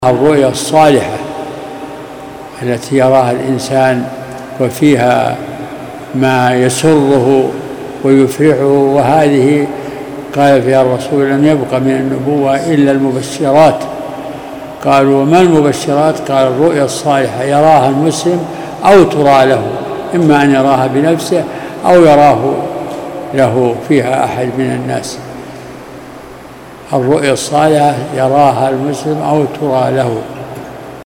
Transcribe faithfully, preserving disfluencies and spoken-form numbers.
الرؤيا الصالحة التي يراها الإنسان وفيها ما يسره ويفرحه، وهذه قال فيها الرسول: لم يبق من النبوة إلا المبشرات. قالوا: وما المبشرات؟ قال: الرؤيا الصالحة يراها المسلم أو ترى له، إما أن يراها بنفسه أو يراه له فيها أحد من الناس. الرؤيا الصالحة يراها المسلم أو ترى له.